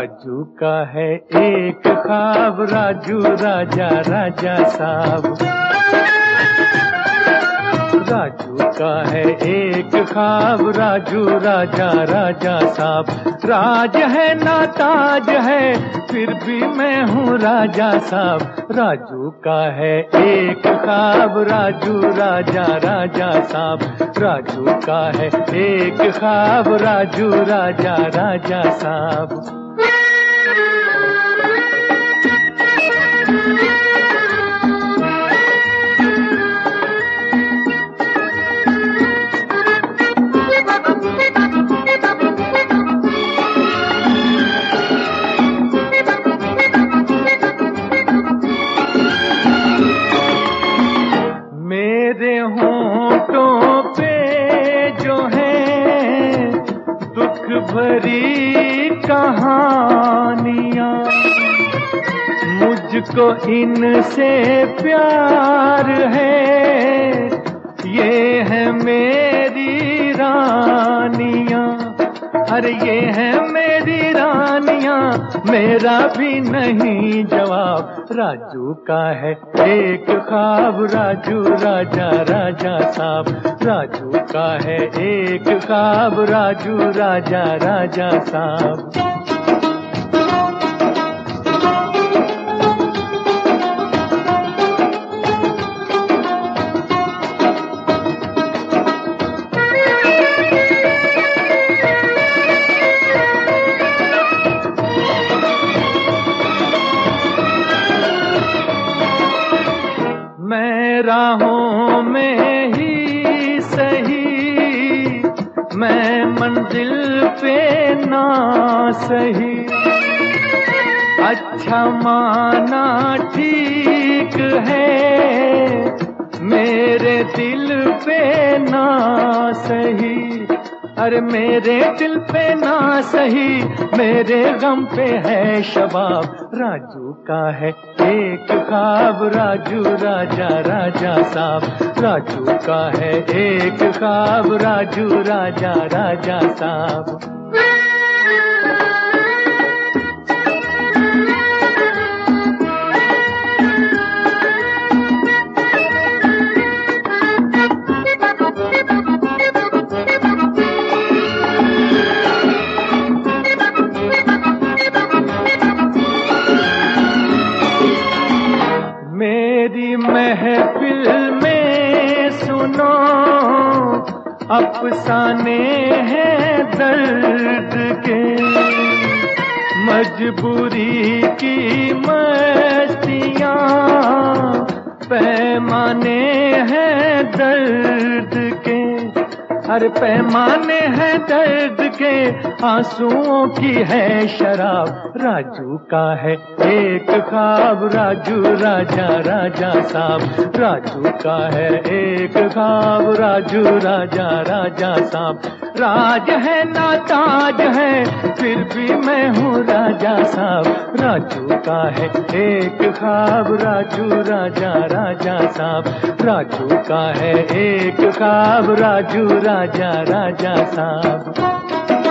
राजू का है एक ख्वाब, राजू राजा राजा साहब। राजू का है एक ख्वाब, राजू राजा राजा साहब। राज है ना ताज है, फिर भी मैं हूँ राजा साहब। राजू का है एक ख्वाब, राजू राजा राजा साहब। राजू का है एक ख्वाब, राजू राजा राजा साहब। मेरे होंठों पे जो है दुख भरी कहानियां, मुझको इनसे प्यार है, ये है मेरी रानियां। अरे ये है मेरी रानियां, मेरा भी नहीं जवाब। राजू का है एक ख्वाब, राजू राजा राजा साहब। राजू का है एक ख्वाब, राजू राजा राजा साहब। मैं राहों में ही सही, मैं मंजिल पे ना सही। अच्छा माना ठीक है, मेरे दिल पे ना सही। अरे मेरे दिल पे ना सही, मेरे गम पे है शबाब। राजू का है एक ख्वाब, राजू राजा राजा साहब। राजू का है एक ख्वाब, राजू राजा राजा साहब। मेरी महफिल में सुनो, अफसाने हैं दर्द के। मजबूरी की मस्तियाँ, पैमाने हैं दर्द के। हर पैमाने हैं दर्द के, आंसुओं की है शराब। राजू का है एक ख्वाब, राजू राजा राजा साहब। राजू का है एक ख्वाब, राजू राजा राजा साहब। राज है ना ताज है, फिर भी मैं हूँ राजा साहब। राजू का है एक ख्वाब, राजू राजा राजा साहब। राजू का है एक ख्वाब, राजू राजा राजा साहब।